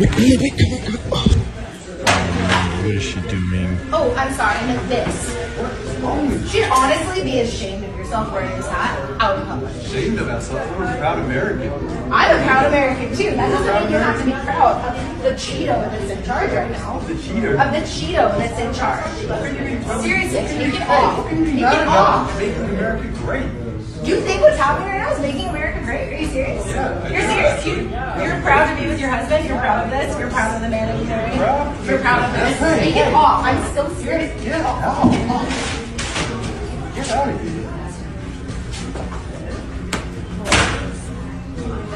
What is she doing? Oh, I'm sorry, I meant this. You should honestly be ashamed of yourself wearing this hat out in public. Ashamed of myself. I'm a proud American. I'm a proud American too. That doesn't mean you have to be proud of the Cheeto that's in charge right now. The cheater. Of the Cheeto that's in charge. Seriously, take it off. Take it off. Making America great. Do you think what's happening right now is making America great? Are you serious? Yeah. You're serious? You're proud to be with your husband? You're proud of this? You're proud of the man that you married? You're proud of this? Take it off. I'm so serious. Get out. Get out of here.